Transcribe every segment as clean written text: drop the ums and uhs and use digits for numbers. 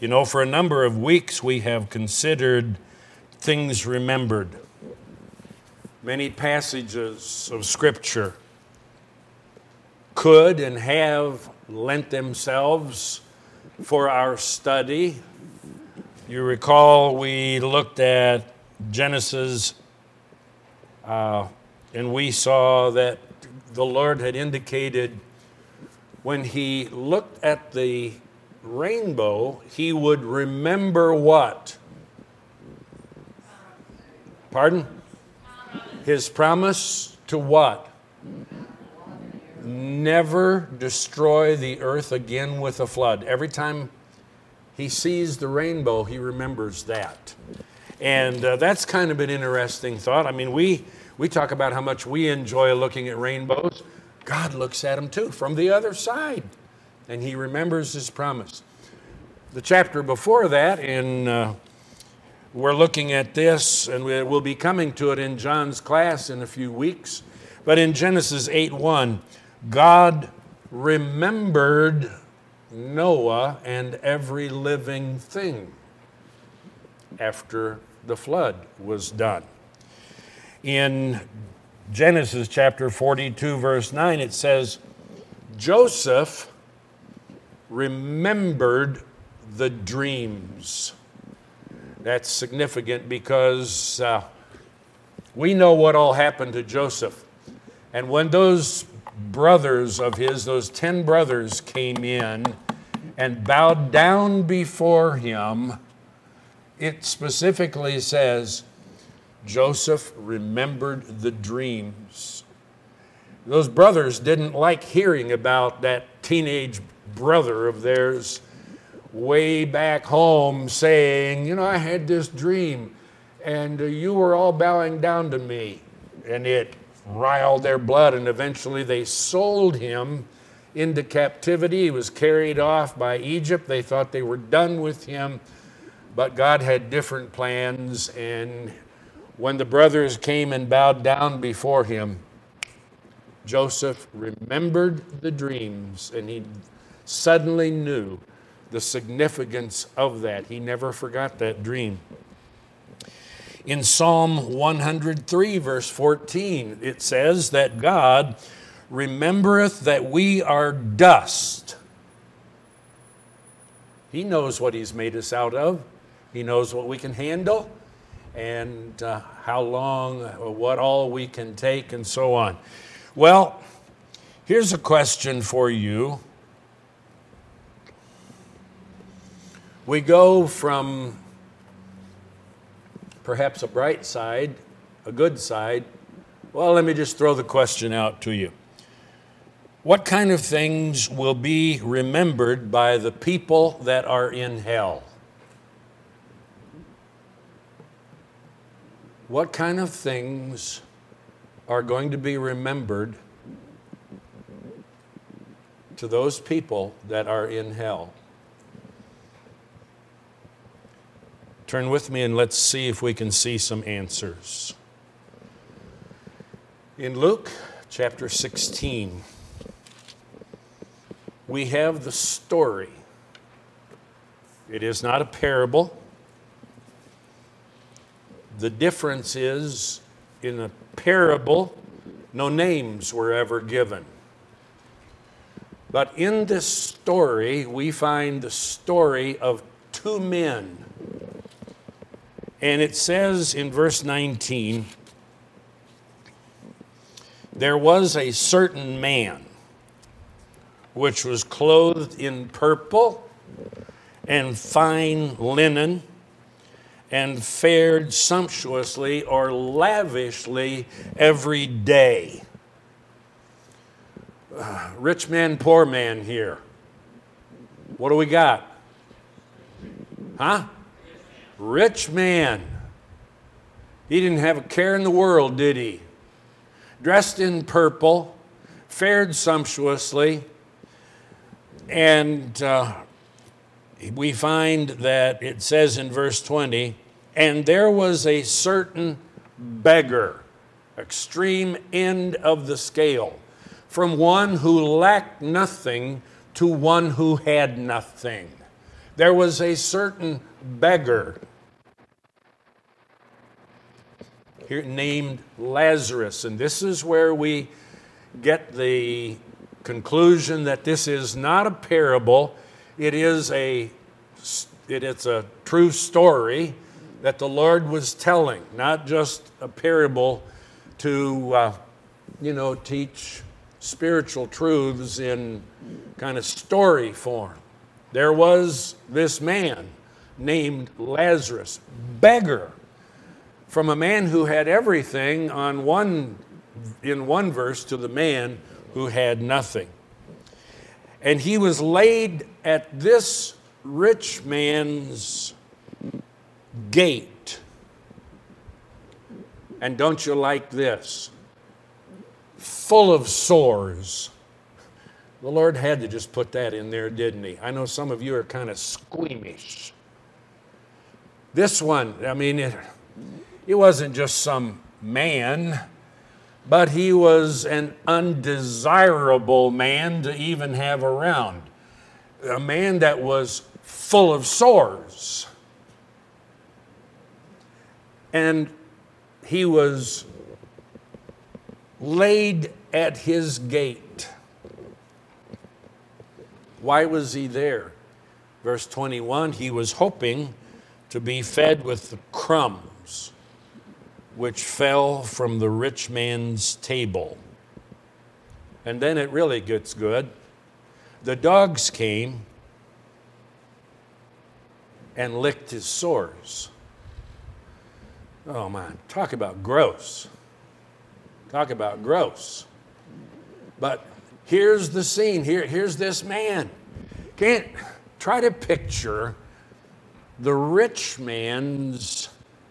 You know, for a number of weeks we have considered things remembered. Many passages of Scripture could and have lent themselves for our study. You recall we looked at Genesis and we saw that the Lord had indicated when he looked at the rainbow, he would remember what? Pardon? His promise to what? Never destroy the earth again with a flood. Every time he sees the rainbow, he remembers that. And that's kind of an interesting thought. I mean, we talk about how much we enjoy looking at rainbows. God looks at them too from the other side, and he remembers his promise. The chapter before that, we're looking at this, and we'll be coming to it in John's class in a few weeks. But in Genesis 8:1, God remembered Noah and every living thing after the flood was done. In Genesis chapter 42, verse 9, it says, Joseph remembered the dreams. That's significant because we know what all happened to Joseph. And when those brothers of his, those 10 brothers came in and bowed down before him, it specifically says, Joseph remembered the dreams. Those brothers didn't like hearing about that teenage brother of theirs way back home saying, you know, I had this dream and you were all bowing down to me. And it riled their blood, and eventually they sold him into captivity. He was carried off by Egypt. They thought they were done with him, but God had different plans, and when the brothers came and bowed down before him, Joseph remembered the dreams, and he suddenly knew the significance of that. He never forgot that dream. In Psalm 103, verse 14, it says that God remembereth that we are dust. He knows what he's made us out of. He knows what we can handle and how long, what all we can take, and so on. Well, here's a question for you. We go from perhaps a bright side, a good side. Well, let me just throw the question out to you. What kind of things will be remembered by the people that are in hell? What kind of things are going to be remembered to those people that are in hell? Turn with me and let's see if we can see some answers. In Luke chapter 16, we have the story. It is not a parable. The difference is, in a parable, no names were ever given. But in this story, we find the story of two men. And it says in verse 19, there was a certain man which was clothed in purple and fine linen, and fared sumptuously or lavishly every day. Rich man, poor man here. What do we got? Huh? Rich man. He didn't have a care in the world, did he? Dressed in purple, fared sumptuously, and we find that it says in verse 20, and there was a certain beggar, extreme end of the scale, from one who lacked nothing to one who had nothing. There was a certain beggar here named Lazarus, and this is where we get the conclusion that this is not a parable. It's a true story that the Lord was telling, not just a parable to teach spiritual truths in kind of story form. There was this man named Lazarus, beggar, from a man who had everything in one verse to the man who had nothing. And he was laid at this rich man's gate. And don't you like this? Full of sores. The Lord had to just put that in there, didn't he? I know some of you are kind of squeamish. This one, it wasn't just some man, but he was an undesirable man to even have around. A man that was full of sores. And he was laid at his gate. Why was he there? Verse 21, he was hoping to be fed with the crumbs which fell from the rich man's table. And then it really gets good. The dogs came and licked his sores. Oh man, talk about gross. Talk about gross. But here's the scene. Here's this man. Can't try to picture the rich man's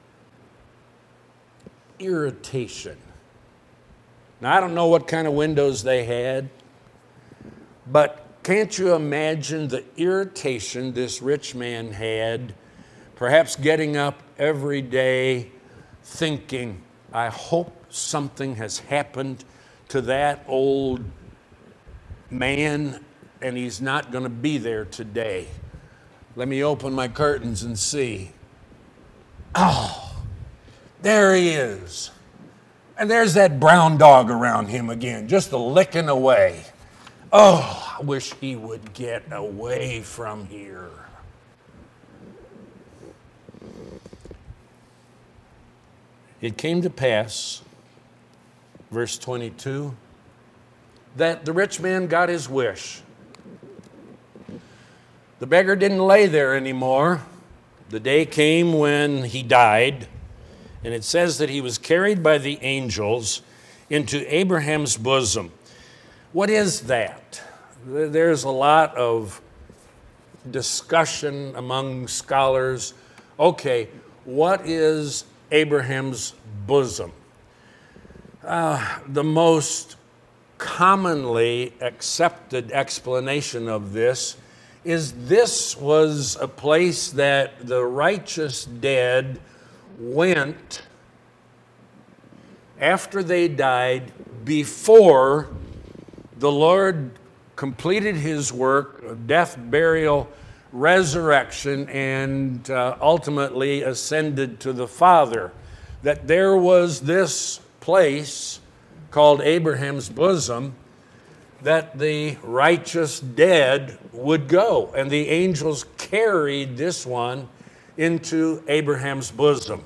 irritation. Now, I don't know what kind of windows they had, but can't you imagine the irritation this rich man had, perhaps getting up every day thinking, I hope something has happened to that old man and he's not going to be there today. Let me open my curtains and see. Oh, there he is. And there's that brown dog around him again, just a licking away. Oh, I wish he would get away from here. It came to pass, verse 22, that the rich man got his wish. The beggar didn't lay there anymore. The day came when he died, and it says that he was carried by the angels into Abraham's bosom. What is that? There's a lot of discussion among scholars. Okay, what is Abraham's bosom? The most commonly accepted explanation of this was a place that the righteous dead went after they died before the Lord completed his work of death, burial, resurrection, and ultimately ascended to the Father. That there was this place called Abraham's bosom that the righteous dead would go. And the angels carried this one into Abraham's bosom.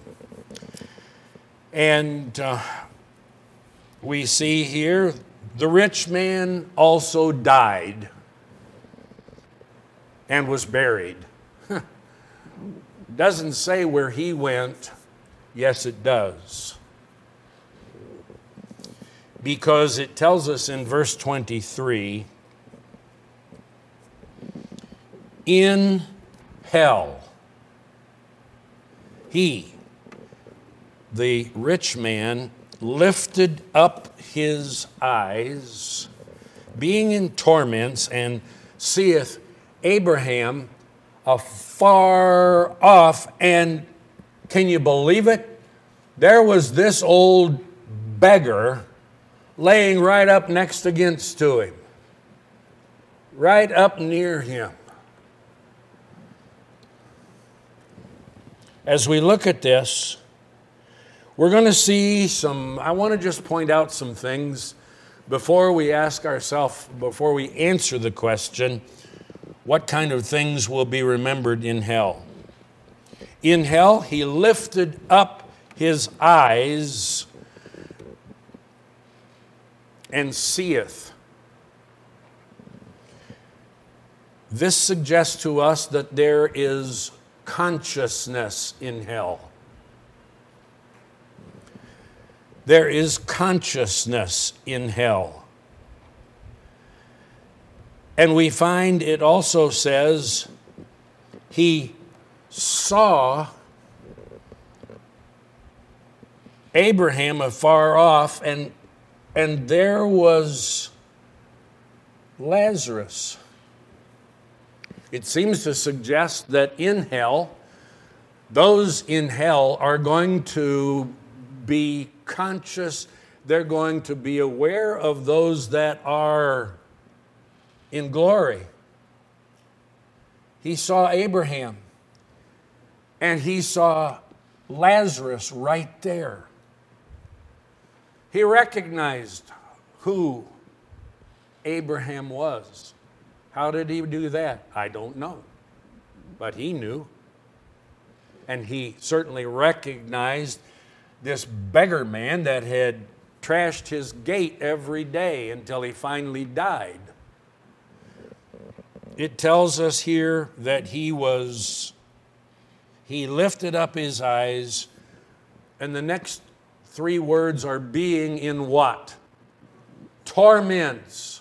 And we see here, the rich man also died and was buried. Doesn't say where he went. Yes, it does. Because it tells us in verse 23, in hell, he, the rich man, lifted up his eyes, being in torments, and seeth Abraham afar off. And can you believe it? There was this old beggar laying right up next against to him, right up near him. as we look at this, we're going to see I want to just point out some things before we before we answer the question, what kind of things will be remembered in hell? In hell, he lifted up his eyes and seeth. This suggests to us that there is consciousness in hell. There is consciousness in hell. And we find it also says he saw Abraham afar off, and there was Lazarus. It seems to suggest that in hell, those in hell are going to be conscious. They're going to be aware of those that are in glory. He saw Abraham, and he saw Lazarus right there. He recognized who Abraham was. How did he do that? I don't know. But he knew. And he certainly recognized this beggar man that had trashed his gate every day until he finally died. It tells us here that he lifted up his eyes, and the next three words are being in what? Torments.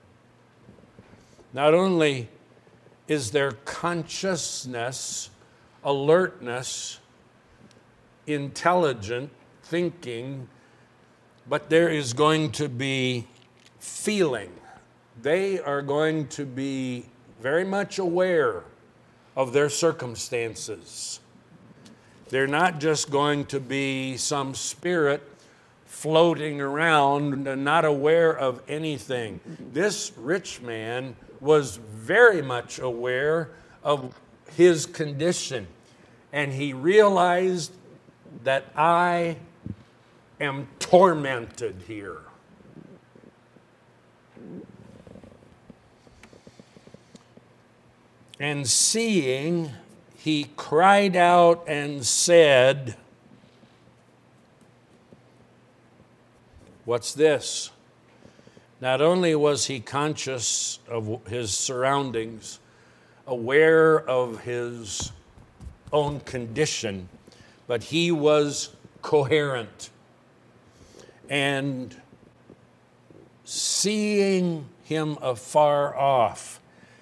Not only is there consciousness, alertness, intelligent thinking, but there is going to be feeling. They are going to be very much aware of their circumstances. They're not just going to be some spirit floating around and not aware of anything. This rich man was very much aware of his condition, and he realized that I am tormented here. And seeing, he cried out and said, what's this? Not only was he conscious of his surroundings, aware of his own condition, but he was coherent. And seeing him afar off,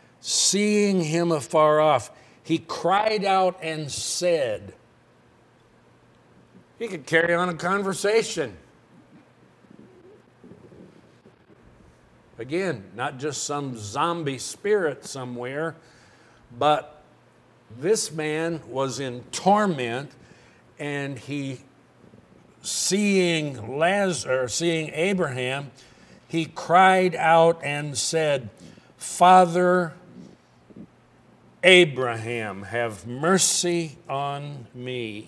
he cried out and said, he could carry on a conversation. Again, not just some zombie spirit somewhere, but this man was in torment, and seeing Abraham, he cried out and said, Father Abraham, have mercy on me.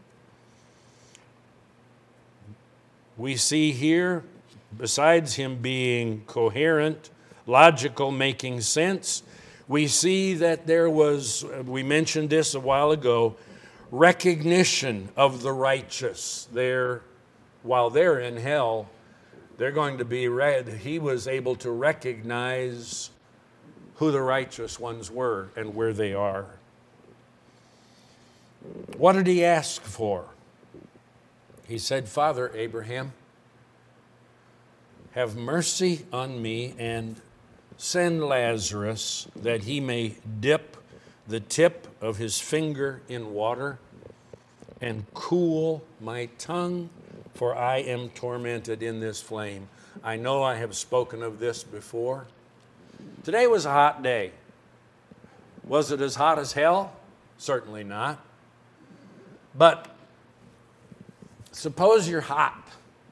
We see here, besides him being coherent, logical, making sense, we see that there was, we mentioned this a while ago, recognition of the righteous. While they're in hell, they're going to be, he was able to recognize who the righteous ones were and where they are. What did he ask for? He said, Father Abraham, have mercy on me and send Lazarus that he may dip the tip of his finger in water and cool my tongue, for I am tormented in this flame. I know I have spoken of this before. Today was a hot day. Was it as hot as hell? Certainly not. But suppose you're hot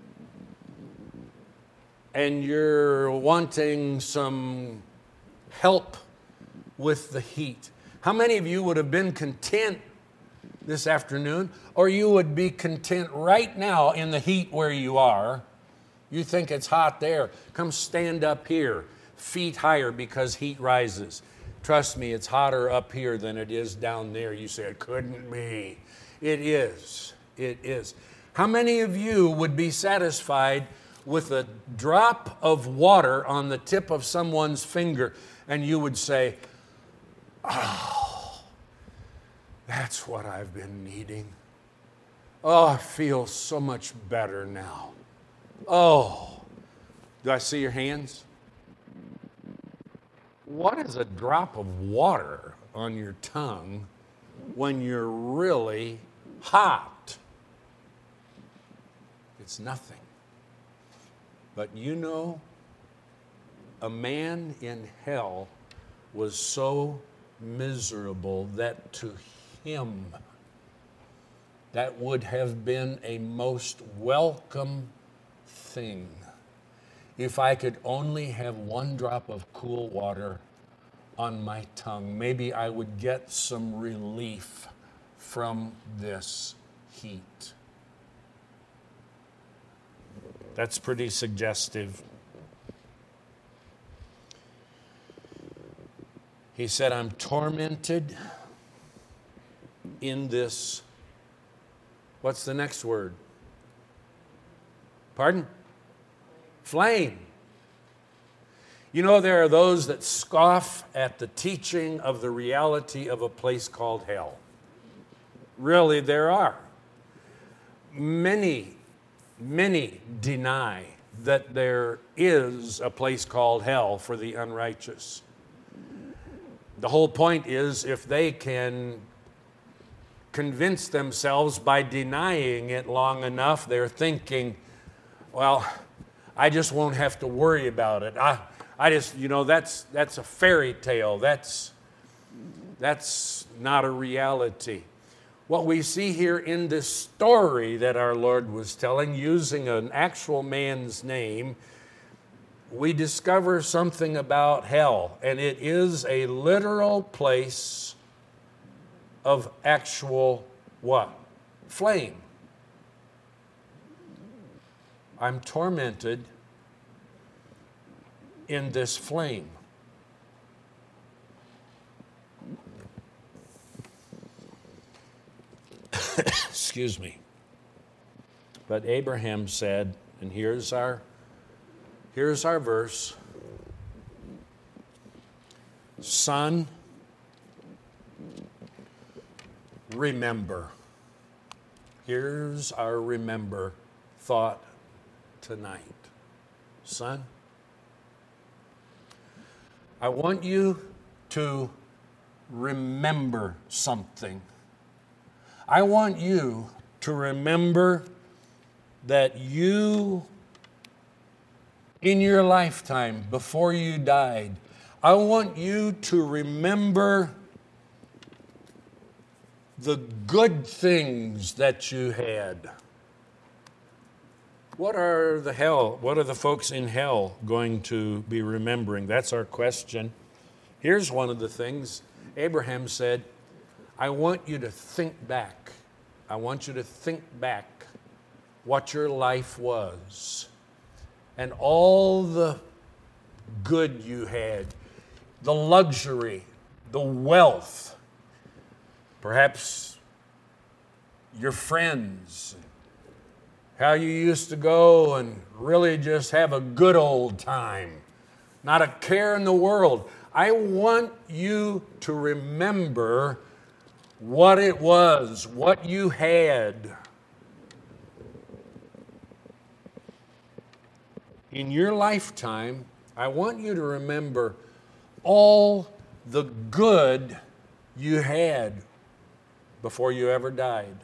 and you're wanting some help with the heat. How many of you would have been content this afternoon, or you would be content right now in the heat where you are. You think it's hot there. Come stand up here, feet higher, because heat rises. Trust me, it's hotter up here than it is down there. You say, it couldn't be. It is. It is. How many of you would be satisfied with a drop of water on the tip of someone's finger and you would say, oh, that's what I've been needing. Oh, I feel so much better now. Oh, do I see your hands? What is a drop of water on your tongue when you're really hot? It's nothing. But you know, a man in hell was so miserable that to him, that would have been a most welcome thing. If I could only have one drop of cool water on my tongue, maybe I would get some relief from this heat. That's pretty suggestive. He said, I'm tormented in this. What's the next word? Pardon? Flame. You know, there are those that scoff at the teaching of the reality of a place called hell. Really, there are. Many deny that there is a place called hell for the unrighteous. The whole point is, if they can convince themselves by denying it long enough, they're thinking, well, I just won't have to worry about it. I just, that's a fairy tale. That's not a reality. What we see here in this story that our Lord was telling, using an actual man's name, we discover something about hell, and it is a literal place of actual what? Flame. I'm tormented in this flame. Excuse me. But Abraham said, and here's our verse, son, remember. Here's our remember thought tonight. Son, I want you to remember something. I want you to remember that you, in your lifetime, before you died, I want you to remember the good things that you had. What are the folks in hell going to be remembering? That's our question. Here's one of the things. Abraham said, I want you to think back. I want you to think back what your life was and all the good you had, the luxury, the wealth, perhaps your friends, how you used to go and really just have a good old time, not a care in the world. I want you to remember what it was, what you had. In your lifetime, I want you to remember all the good you had before you ever died.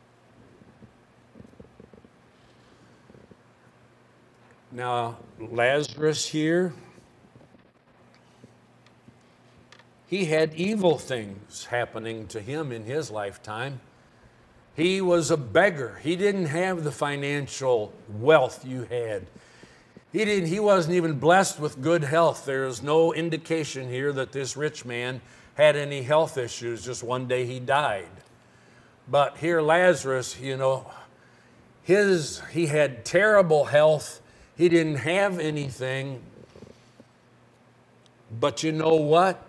Now, Lazarus here, he had evil things happening to him in his lifetime. He was a beggar. He didn't have the financial wealth you had. He wasn't even blessed with good health. There's no indication here that this rich man had any health issues. Just one day he died. But here Lazarus, he had terrible health. He didn't have anything. But you know what?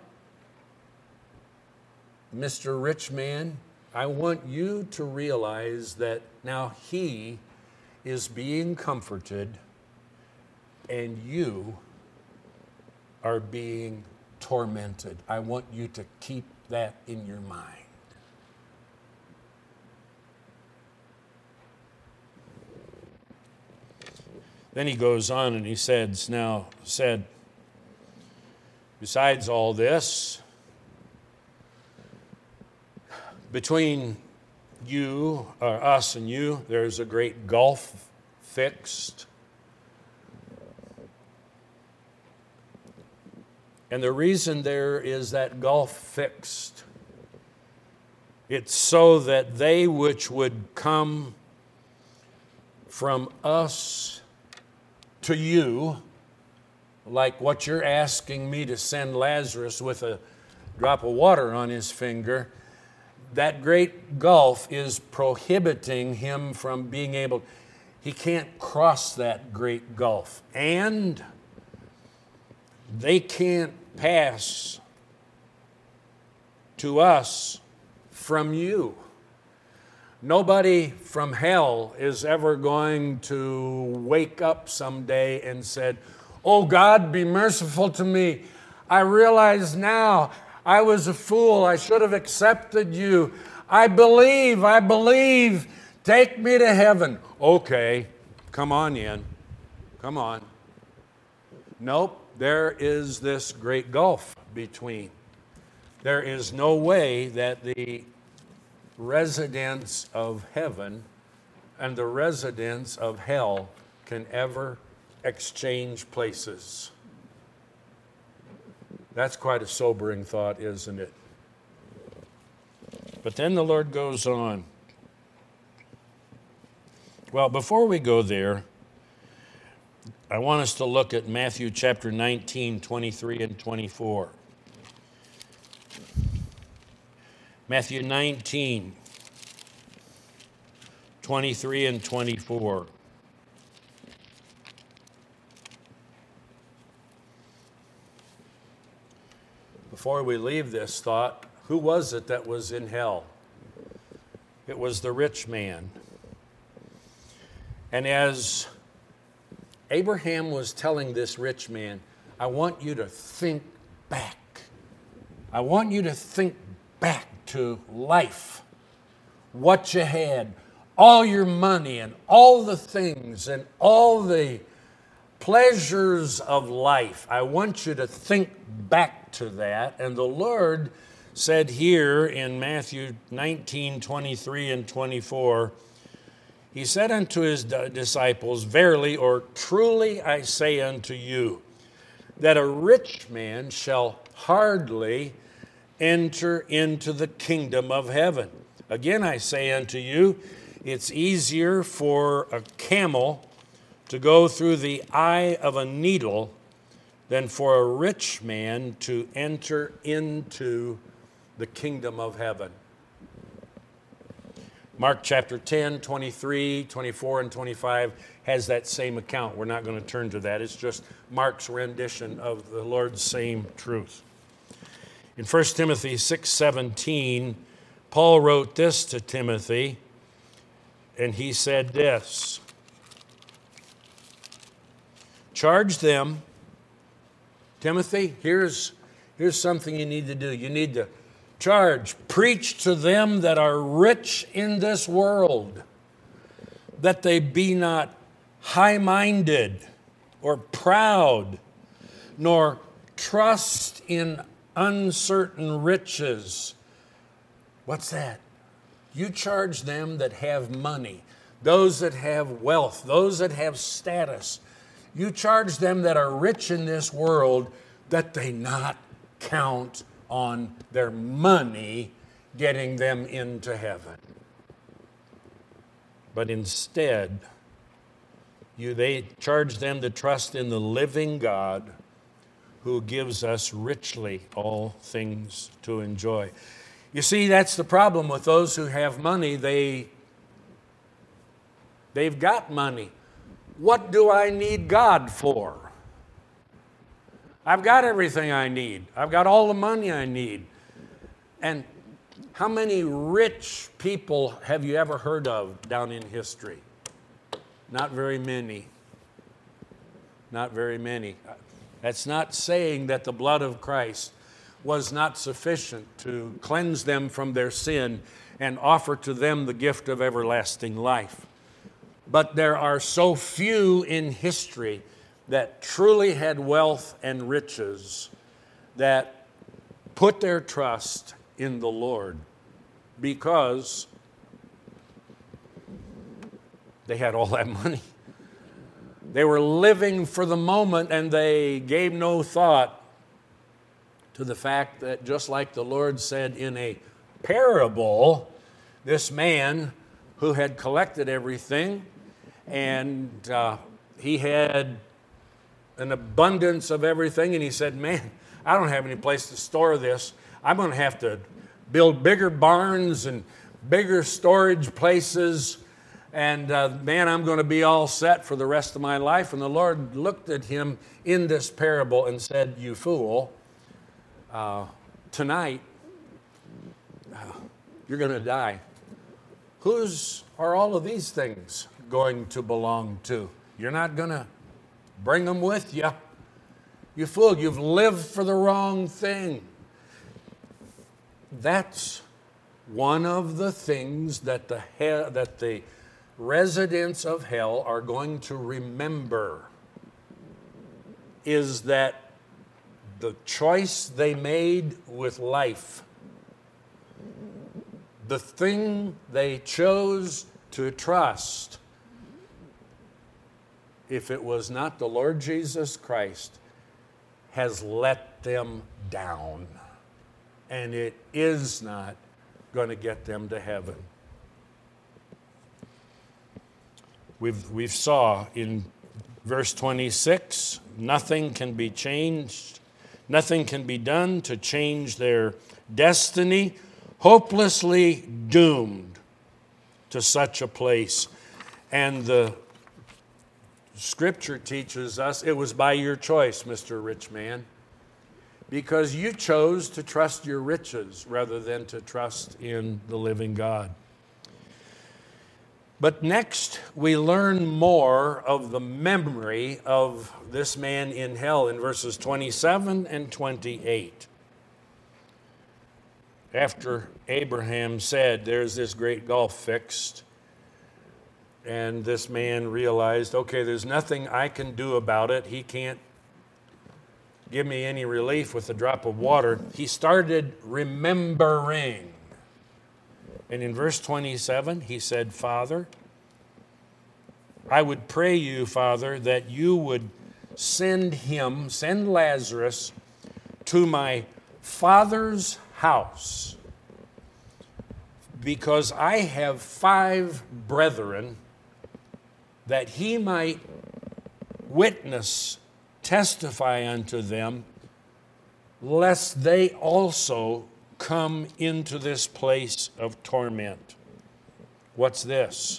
Mr. Rich Man, I want you to realize that now he is being comforted and you are being tormented. I want you to keep that in your mind. Then he goes on and he said, besides all this, between you, or us and you, there's a great gulf fixed. And the reason there is that gulf fixed, it's so that they which would come from us to you, like what you're asking me to send Lazarus with a drop of water on his finger, that great gulf is prohibiting him from being able, he can't cross that great gulf. And they can't pass to us from you. Nobody from hell is ever going to wake up someday and said, "Oh God, be merciful to me. I realize now I was a fool. I should have accepted you. I believe. Take me to heaven." Okay, come on in. Come on. Nope, there is this great gulf between. There is no way that the residents of heaven and the residents of hell can ever exchange places. That's quite a sobering thought, isn't it? But then the Lord goes on. Well, before we go there, I want us to look at Matthew chapter 19, 23 and 24. Matthew 19, 23 and 24. Before we leave this thought, who was it that was in hell? It was the rich man. And as Abraham was telling this rich man, I want you to think back. I want you to think back to life, what you had, all your money and all the things and all the pleasures of life. I want you to think back to that. And the Lord said here in Matthew 19, 23 and 24, he said unto his disciples, "Verily or truly I say unto you, that a rich man shall hardly enter into the kingdom of heaven. Again I say unto you, it's easier for a camel to go through the eye of a needle than for a rich man to enter into the kingdom of heaven." Mark chapter 10, 23, 24, and 25 has that same account. We're not going to turn to that. It's just Mark's rendition of the Lord's same truth. In 1 Timothy 6:17, Paul wrote this to Timothy, and he said this, "Charge them," Timothy, here's something you need to do. You need to preach to them that are rich in this world, that they be not high-minded or proud, nor trust in uncertain riches. What's that? You charge them that have money, those that have wealth, those that have status. You charge them that are rich in this world that they not count on their money getting them into heaven. But instead, they charge them to trust in the living God who gives us richly all things to enjoy. You see, that's the problem with those who have money. They've got money. What do I need God for? I've got everything I need. I've got all the money I need. And how many rich people have you ever heard of down in history? Not very many. Not very many. That's not saying that the blood of Christ was not sufficient to cleanse them from their sin and offer to them the gift of everlasting life. But there are so few in history that truly had wealth and riches that put their trust in the Lord because they had all that money. They were living for the moment, and they gave no thought to the fact that, just like the Lord said in a parable, this man who had collected everything, and he had an abundance of everything, and he said, man, I don't have any place to store this. I'm going to have to build bigger barns and bigger storage places, and man, I'm going to be all set for the rest of my life. And the Lord looked at him in this parable and said, you fool, tonight you're going to die. Whose are all of these things going to belong to? You're not going to bring them with you. You fool, you've lived for the wrong thing. That's one of the things that the residents of hell are going to remember, is that the choice they made with life, the thing they chose to trust, if it was not the Lord Jesus Christ, has let them down. And it is not going to get them to heaven. We've saw in verse 26, nothing can be changed, nothing can be done to change their destiny, hopelessly doomed to such a place. And the Scripture teaches us it was by your choice, Mr. Rich Man, because you chose to trust your riches rather than to trust in the living God. But next, we learn more of the memory of this man in hell in verses 27 and 28. After Abraham said, there's this great gulf fixed, and this man realized, okay, there's nothing I can do about it. He can't give me any relief with a drop of water. He started remembering. And in verse 27, he said, Father, I would pray you, Father, that you would send Lazarus to my father's house, because I have 5 brethren, that he might witness, testify unto them, lest they also come into this place of torment. What's this?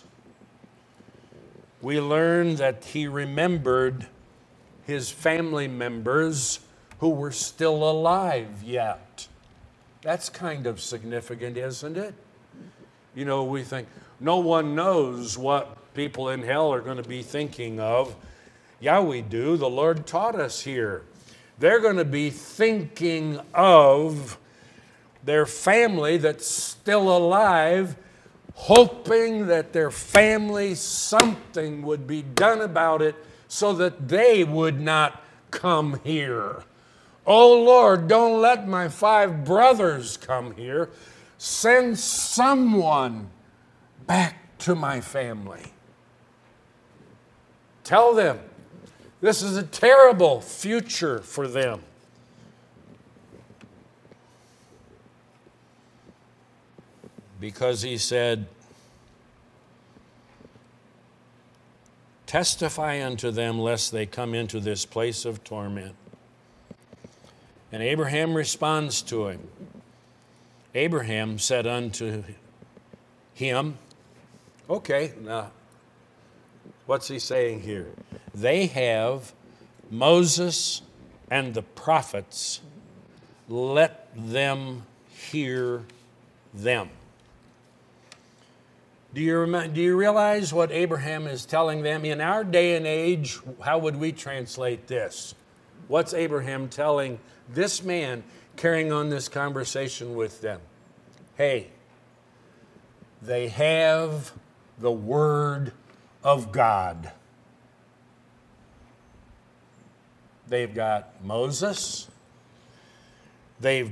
We learn that he remembered his family members who were still alive yet. That's kind of significant, isn't it? You know, we think, no one knows what people in hell are going to be thinking of. Yeah, we do. The Lord taught us here. They're going to be thinking of their family that's still alive, hoping that their family, something would be done about it so that they would not come here. Oh Lord, don't let my 5 brothers come here. Send someone back to my family. Tell them this is a terrible future for them. Because he said, testify unto them lest they come into this place of torment. And Abraham responds to him. Abraham said unto him, okay, now what's he saying here? They have Moses and the prophets, let them hear them. Do you realize what Abraham is telling them? In our day and age, how would we translate this? What's Abraham telling this man carrying on this conversation with them? Hey, they have the Word of God. They've got Moses. They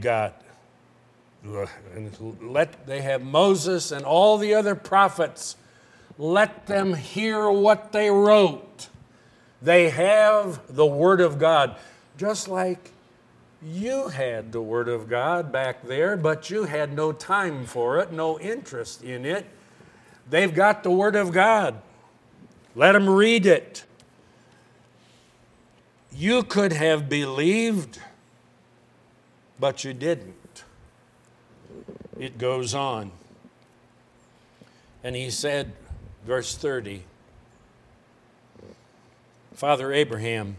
have Moses and all the other prophets. Let them hear what they wrote. They have the Word of God, just like you had the Word of God back there, but you had no time for it, no interest in it. They've got the Word of God. Let them read it. You could have believed, but you didn't. It goes on. And he said, verse 30, Father Abraham,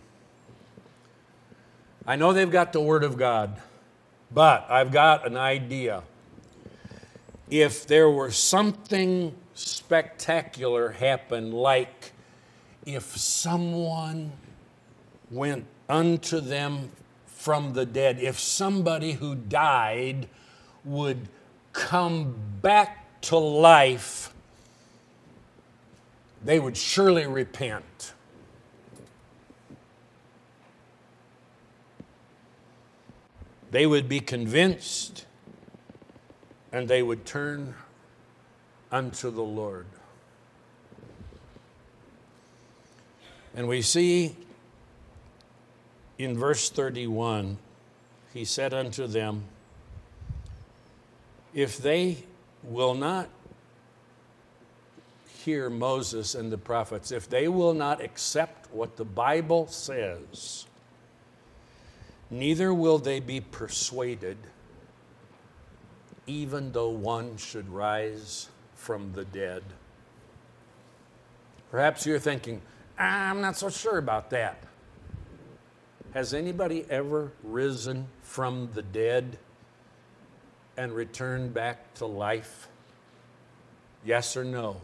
I know they've got the Word of God, but I've got an idea. If there were something spectacular happen, like if someone went unto them from the dead, if somebody who died would come back to life, they would surely repent. They would be convinced and they would turn unto the Lord. And we see in verse 31, he said unto them, if they will not hear Moses and the prophets, if they will not accept what the Bible says, neither will they be persuaded, even though one should rise from the dead. Perhaps you're thinking, I'm not so sure about that. Has anybody ever risen from the dead and returned back to life? Yes or no?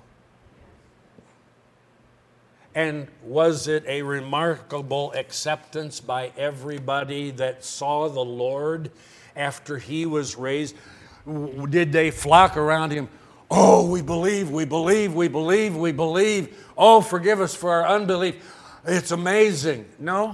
And was it a remarkable acceptance by everybody that saw the Lord after he was raised? Did they flock around him? Oh, we believe, we believe, we believe, we believe. Oh, forgive us for our unbelief. It's amazing. No.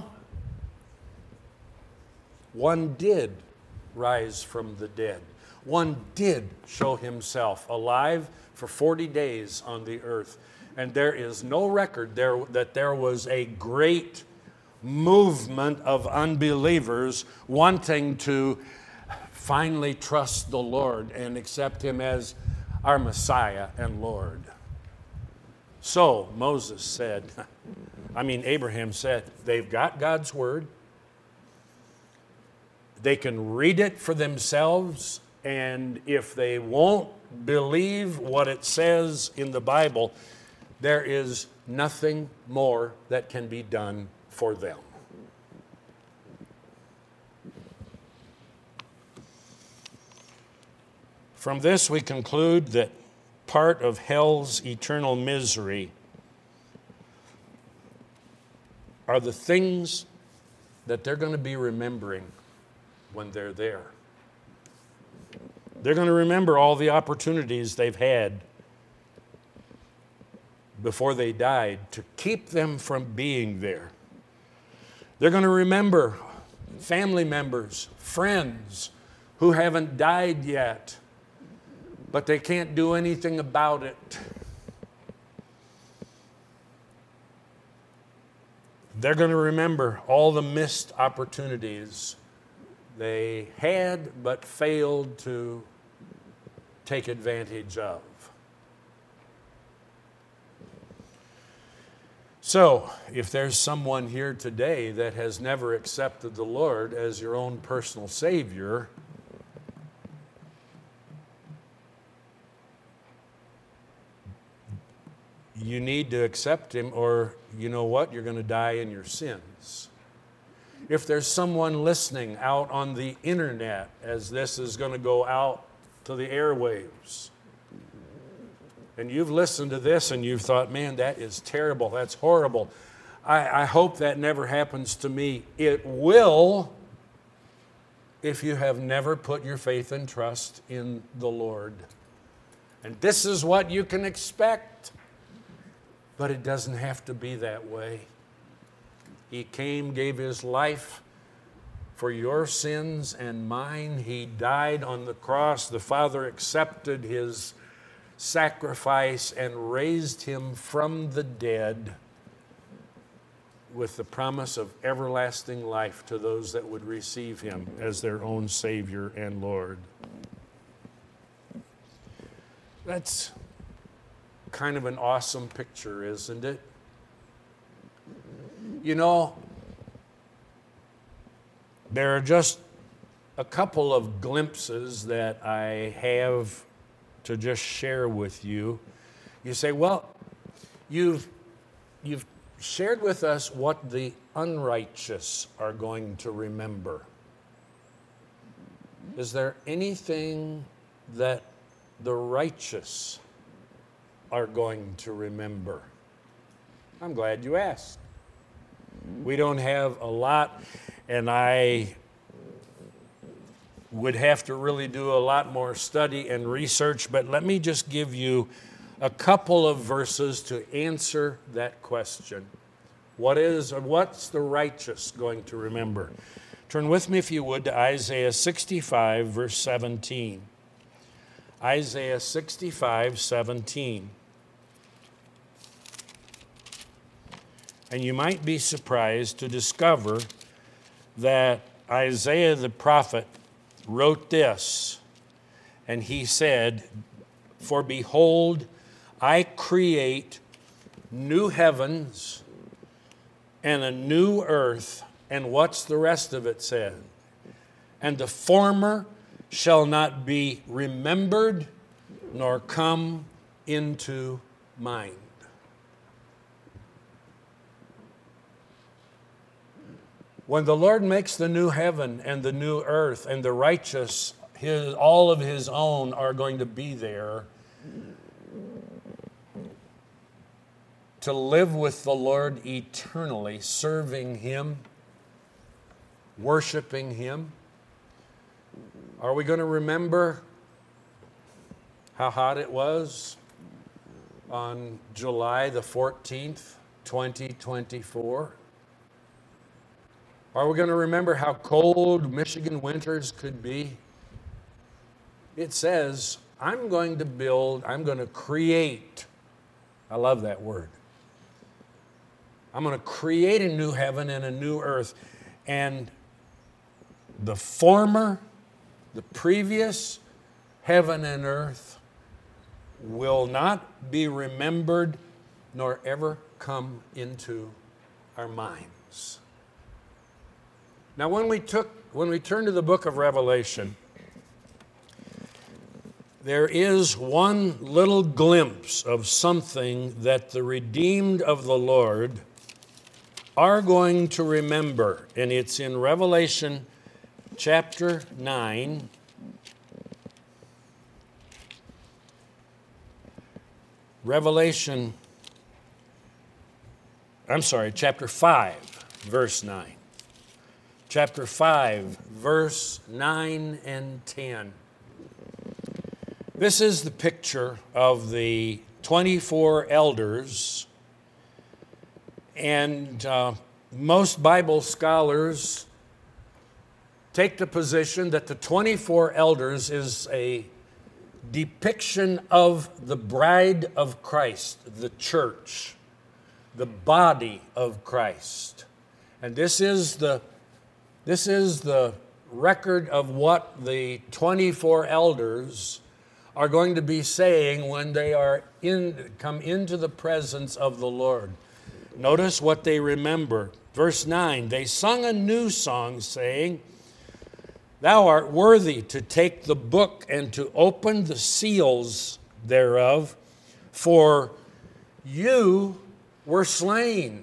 One did rise from the dead. One did show himself alive for 40 days on the earth. And there is no record that there was a great movement of unbelievers wanting to finally trust the Lord and accept him as our Messiah and Lord. So Abraham said, they've got God's word. They can read it for themselves, and if they won't believe what it says in the Bible, there is nothing more that can be done for them. From this, we conclude that part of hell's eternal misery are the things that they're going to be remembering when they're there. They're going to remember all the opportunities they've had before they died to keep them from being there. They're going to remember family members, friends who haven't died yet, but they can't do anything about it. They're going to remember all the missed opportunities they had but failed to take advantage of. So, if there's someone here today that has never accepted the Lord as your own personal Savior, you need to accept him, or you know what? You're going to die in your sins. If there's someone listening out on the internet as this is going to go out to the airwaves, and you've listened to this and you've thought, man, that is terrible, that's horrible. I hope that never happens to me. It will if you have never put your faith and trust in the Lord. And this is what you can expect. But it doesn't have to be that way. He came, gave his life for your sins and mine. He died on the cross. The Father accepted his sacrifice and raised him from the dead with the promise of everlasting life to those that would receive him as their own Savior and Lord. That's kind of an awesome picture, isn't it? You know, there are just a couple of glimpses that I have to just share with you. You say, well, you've shared with us what the unrighteous are going to remember. Is there anything that the righteous are going to remember? I'm glad you asked. We don't have a lot, and I would have to really do a lot more study and research, but let me just give you a couple of verses to answer that question. What's the righteous going to remember? Turn with me, if you would, to Isaiah 65, verse 17. Isaiah 65, 17. And you might be surprised to discover that Isaiah the prophet wrote this, and he said, "For behold, I create new heavens and a new earth," and what's the rest of it said? "And the former shall not be remembered, nor come into mind." When the Lord makes the new heaven and the new earth, and the righteous, all of his own are going to be there to live with the Lord eternally, serving him, worshiping him. Are we going to remember how hot it was on July the 14th, 2024? Are we going to remember how cold Michigan winters could be? It says, I'm going to create. I love that word. I'm going to create a new heaven and a new earth. And the previous heaven and earth will not be remembered nor ever come into our minds. Now, when we turn to the book of Revelation, there is one little glimpse of something that the redeemed of the Lord are going to remember, and it's in Revelation chapter 9. Chapter 5, verse 9. Chapter 5, verse 9 and 10. This is the picture of the 24 elders, and most Bible scholars take the position that the 24 elders is a depiction of the bride of Christ, the church, the body of Christ. And this is the record of what the 24 elders are going to be saying when they come into the presence of the Lord. Notice what they remember. Verse 9, they sung a new song saying, "Thou art worthy to take the book and to open the seals thereof, for You were slain,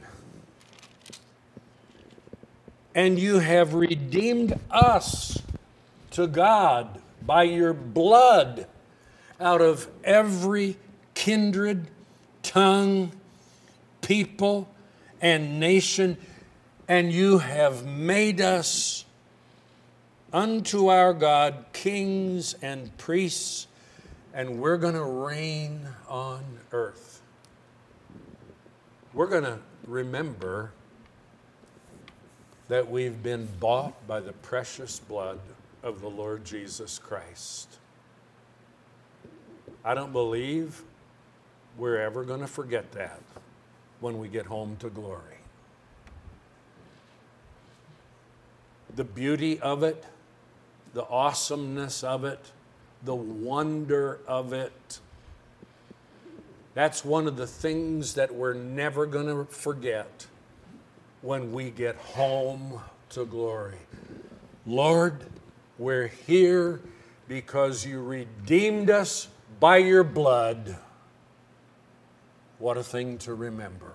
and you have redeemed us to God by your blood out of every kindred, tongue, people, and nation, and you have made us unto our God kings and priests, and we're going to reign on earth. We're going to remember that we've been bought by the precious blood of the Lord Jesus Christ. I don't believe we're ever going to forget that when we get home to glory. The beauty of it, the awesomeness of it, the wonder of it. That's one of the things that we're never going to forget when we get home to glory. Lord, we're here because you redeemed us by your blood. What a thing to remember.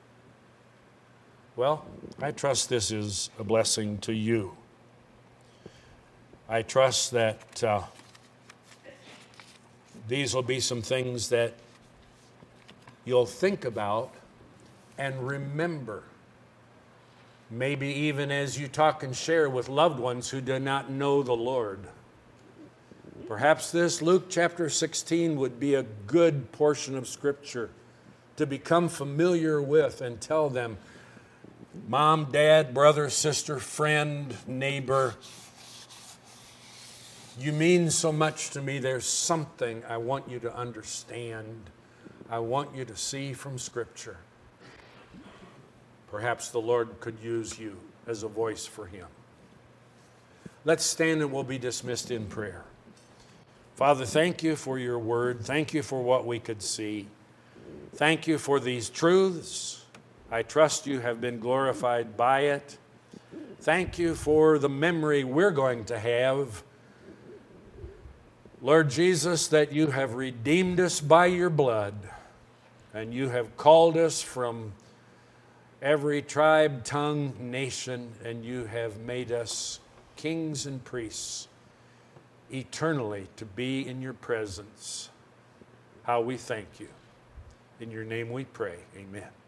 Well, I trust this is a blessing to you. I trust that these will be some things that you'll think about and remember. Maybe even as you talk and share with loved ones who do not know the Lord. Perhaps this Luke chapter 16 would be a good portion of Scripture to become familiar with and tell them, Mom, Dad, brother, sister, friend, neighbor, you mean so much to me. There's something I want you to understand. I want you to see from Scripture. Perhaps the Lord could use you as a voice for Him. Let's stand and we'll be dismissed in prayer. Father, thank you for your word. Thank you for what we could see. Thank you for these truths. I trust you have been glorified by it. Thank you for the memory we're going to have. Lord Jesus, that you have redeemed us by your blood, and you have called us from every tribe, tongue, nation, and you have made us kings and priests eternally to be in your presence. How we thank you. In your name we pray. Amen.